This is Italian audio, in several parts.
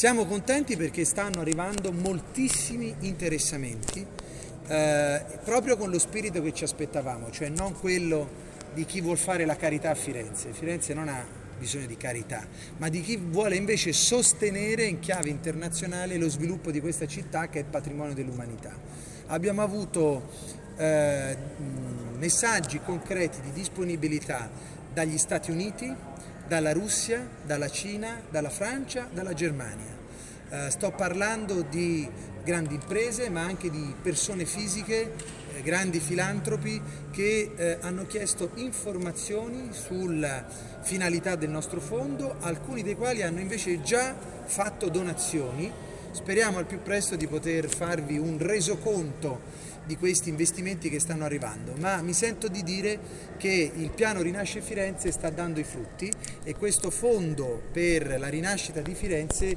Siamo contenti perché stanno arrivando moltissimi interessamenti, proprio con lo spirito che ci aspettavamo, cioè non quello di chi vuol fare la carità a Firenze. Firenze non ha bisogno di carità, ma di chi vuole invece sostenere in chiave internazionale lo sviluppo di questa città che è patrimonio dell'umanità. Abbiamo avuto messaggi concreti di disponibilità dagli Stati Uniti, dalla Russia, dalla Cina, dalla Francia, dalla Germania. Sto parlando di grandi imprese, ma anche di persone fisiche, grandi filantropi che hanno chiesto informazioni sulla finalità del nostro fondo, alcuni dei quali hanno invece già fatto donazioni. Speriamo al più presto di poter farvi un resoconto di questi investimenti che stanno arrivando, ma mi sento di dire che il piano Rinasce Firenze sta dando i frutti e questo fondo per la rinascita di Firenze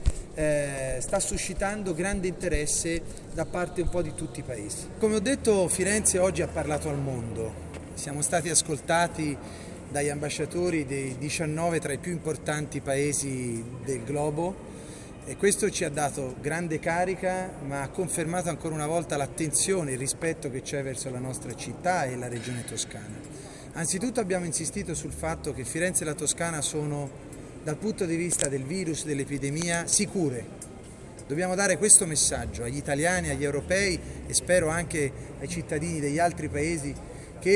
sta suscitando grande interesse da parte un po' di tutti i paesi. Come ho detto, Firenze oggi ha parlato al mondo, siamo stati ascoltati dagli ambasciatori dei 19 tra i più importanti paesi del globo. E questo ci ha dato grande carica, ma ha confermato ancora una volta l'attenzione e il rispetto che c'è verso la nostra città e la regione toscana. Anzitutto abbiamo insistito sul fatto che Firenze e la Toscana sono, dal punto di vista del virus, dell'epidemia, sicure. Dobbiamo dare questo messaggio agli italiani, agli europei e spero anche ai cittadini degli altri paesi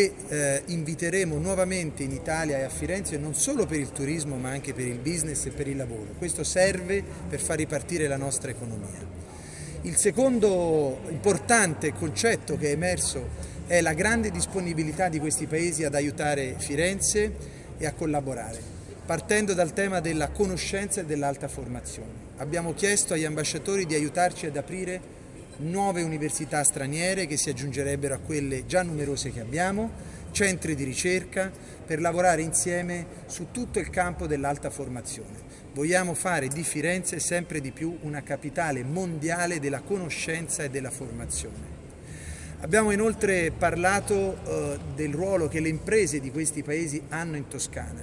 che inviteremo nuovamente in Italia e a Firenze non solo per il turismo ma anche per il business e per il lavoro. Questo serve per far ripartire la nostra economia. Il secondo importante concetto che è emerso è la grande disponibilità di questi paesi ad aiutare Firenze e a collaborare, partendo dal tema della conoscenza e dell'alta formazione. Abbiamo chiesto agli ambasciatori di aiutarci ad aprire nuove università straniere che si aggiungerebbero a quelle già numerose che abbiamo, centri di ricerca per lavorare insieme su tutto il campo dell'alta formazione. Vogliamo fare di Firenze sempre di più una capitale mondiale della conoscenza e della formazione. Abbiamo inoltre parlato del ruolo che le imprese di questi paesi hanno in Toscana.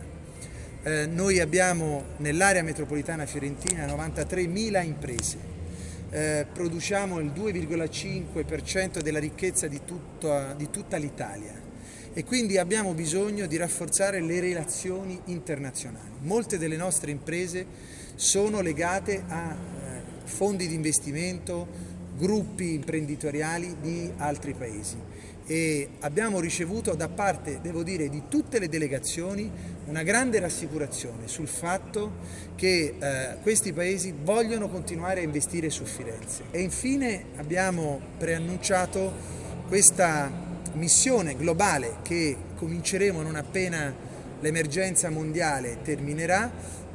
Noi abbiamo nell'area metropolitana fiorentina 93.000 imprese. Produciamo il 2,5% della ricchezza di tutta l'Italia e quindi abbiamo bisogno di rafforzare le relazioni internazionali. Molte delle nostre imprese sono legate a fondi di investimento, gruppi imprenditoriali di altri paesi e abbiamo ricevuto da parte, devo dire, di tutte le delegazioni una grande rassicurazione sul fatto che questi paesi vogliono continuare a investire su Firenze. E infine abbiamo preannunciato questa missione globale che cominceremo non appena l'emergenza mondiale terminerà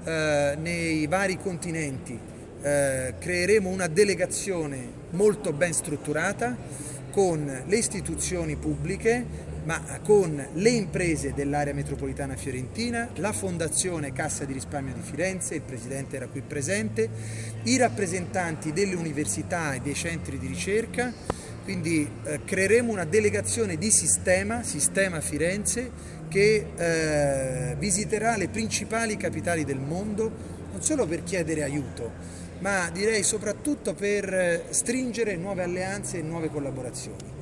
nei vari continenti. Creeremo una delegazione molto ben strutturata con le istituzioni pubbliche, ma con le imprese dell'area metropolitana fiorentina, la Fondazione Cassa di Risparmio di Firenze, il Presidente era qui presente, i rappresentanti delle università e dei centri di ricerca, quindi creeremo una delegazione di sistema Firenze, che visiterà le principali capitali del mondo, non solo per chiedere aiuto, ma direi soprattutto per stringere nuove alleanze e nuove collaborazioni.